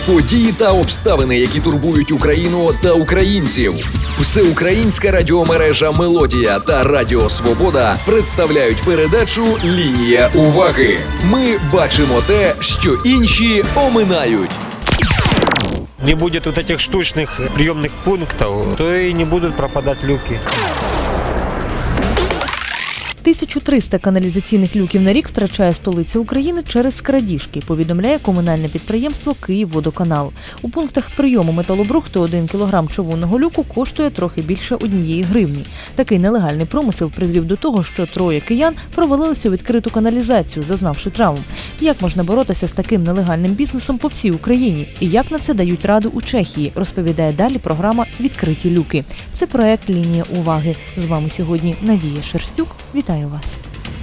Події та обставини, які турбують Україну та українців. Всеукраїнська радіомережа «Мелодія» та Радіо Свобода представляють передачу «Лінія уваги». Ми бачимо те, що інші оминають. Не будет вот этих штучных приемных пунктов, то и не будут пропадать люки. 1300 каналізаційних люків на рік втрачає столиця України через крадіжки, повідомляє комунальне підприємство «Київводоканал». У пунктах прийому металобрухту 1 кілограм човунного люку коштує трохи більше 1 гривні. Такий нелегальний промисел призвів до того, що 3 киян провалилися у відкриту каналізацію, зазнавши травм. Як можна боротися з таким нелегальним бізнесом по всій Україні? І як на це дають раду у Чехії, розповідає далі програма «Відкриті люки». Це проект «Лінія уваги». З вами сьогодні Надія Шерстюк. Вітаю вас!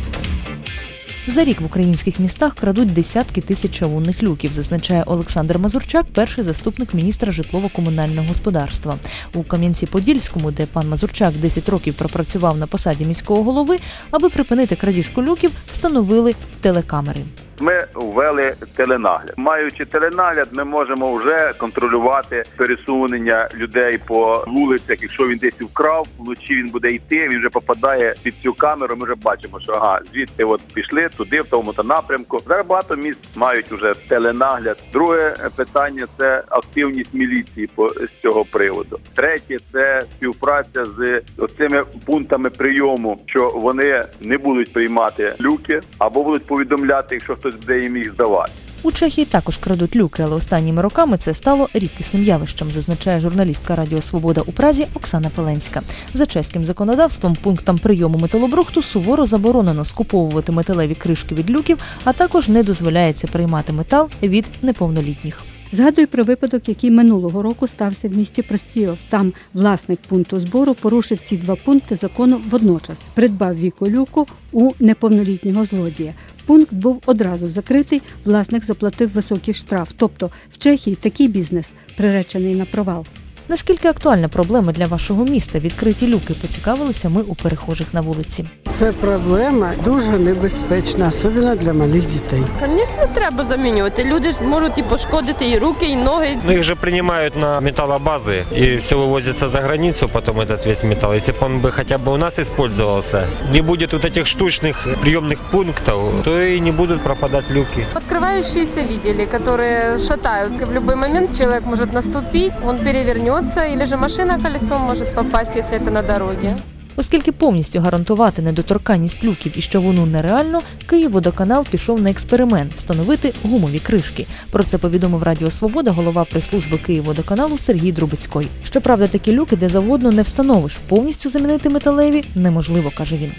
За рік в українських містах крадуть десятки тисяч чавунних люків, зазначає Олександр Мазурчак, перший заступник міністра житлово-комунального господарства. У Кам'янці-Подільському, де пан Мазурчак 10 років пропрацював на посаді міського голови, аби припинити крадіжку люків, встановили телекамери. Ми ввели теленагляд. Маючи теленагляд, ми можемо вже контролювати пересунення людей по вулицях. Якщо він десь вкрав, вночі він буде йти, він вже попадає під цю камеру, ми вже бачимо, що звідти пішли туди, в тому-то напрямку. Зараз багато міст мають вже теленагляд. Друге питання – це активність міліції з цього приводу. Третє – це співпраця з цими пунктами прийому, що вони не будуть приймати люки або будуть повідомляти, якщо хтось буде їм їх здавати. У Чехії також крадуть люки, але останніми роками це стало рідкісним явищем, зазначає журналістка Радіо Свобода у Празі Оксана Пеленська. За чеським законодавством пунктам прийому металобрухту суворо заборонено скуповувати металеві кришки від люків, а також не дозволяється приймати метал від неповнолітніх. Згадую про випадок, який минулого року стався в місті Простіров. Там власник пункту збору порушив ці 2 пункти закону водночас. Придбав віко-люку у неповнолітнього злодія. Пункт був одразу закритий, власник заплатив високий штраф. Тобто в Чехії такий бізнес приречений на провал. Наскільки актуальна проблема для вашого міста? Відкриті люки, поцікавилися ми у перехожих на вулиці. Це проблема дуже небезпечна, особливо для малих дітей. Звісно, треба замінювати. Люди ж можуть і пошкодити і руки, і ноги. Ну, их же принимают на металлобазы, и все вывозится за границу, потом этот весь металл. Если бы он бы хотя бы у нас использовался, не будет вот этих штучных приемных пунктов, то и не будут пропадать люки. Открывающиеся видели, которые шатаются. В любой момент человек может наступить, он перевернется, или же машина колесом может попасть, если это на дороге. Оскільки повністю гарантувати недоторканність люків і що воно нереально, Київводоканал пішов на експеримент – встановити гумові кришки. Про це повідомив Радіо Свобода голова прес-служби Київводоканалу Сергій Друбецький. Щоправда, такі люки де завгодно не встановиш. Повністю замінити металеві неможливо, каже він.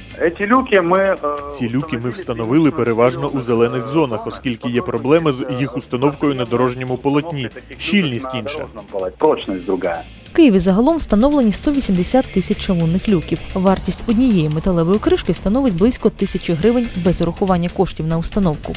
Ці люки ми встановили переважно у зелених зонах, оскільки є проблеми з їх установкою на дорожньому полотні. Щільність інша. В Києві загалом встановлені 180 тисяч чавунних люків. Вартість однієї металевої кришки становить близько 1000 гривень без урахування коштів на установку.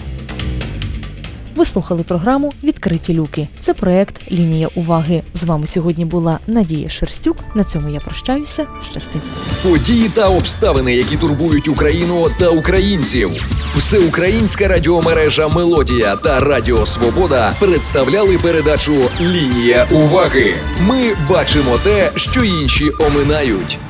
Ви слухали програму «Відкриті люки». Це проект «Лінія уваги». З вами сьогодні була Надія Шерстюк. На цьому я прощаюся. Щасти. Події та обставини, які турбують Україну та українців. Всеукраїнська радіомережа «Мелодія» та Радіо Свобода представляли передачу «Лінія уваги». Ми бачимо те, що інші оминають.